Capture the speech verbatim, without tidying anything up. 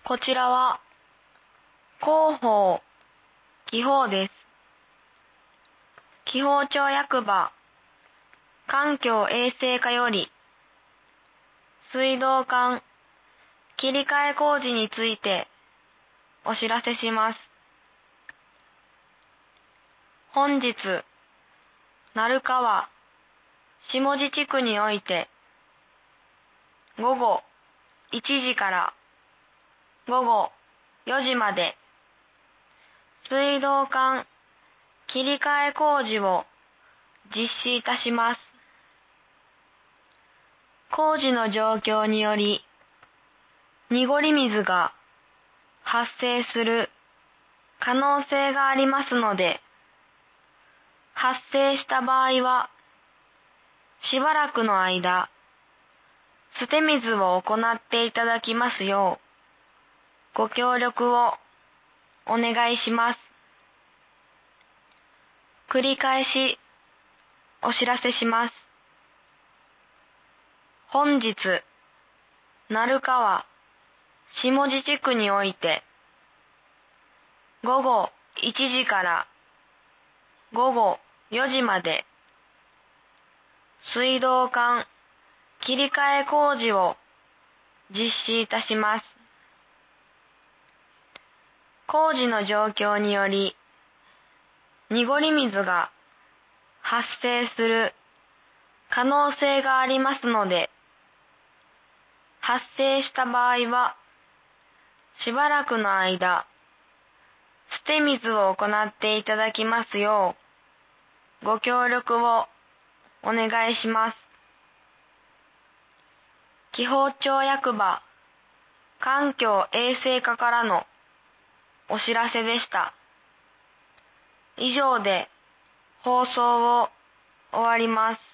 こちらは広報気泡です。気泡町役場環境衛生課より水道管切り替え工事についてお知らせします。本日、鳴川下地地区において午後いちじから午後よじまで水道管切り替え工事を実施いたします。工事の状況により濁り水が発生する可能性がありますので、発生した場合はしばらくの間捨て水を行っていただきますようご協力をお願いします。繰り返しお知らせします。本日、鳴川下地地区において午後いちじから午後よじまで水道管切り替え工事を実施いたします。工事の状況により濁り水が発生する可能性がありますので、発生した場合はしばらくの間捨て水を行っていただきますようご協力をお願いします。気泡町役場環境衛生課からのお知らせでした。以上で放送を終わります。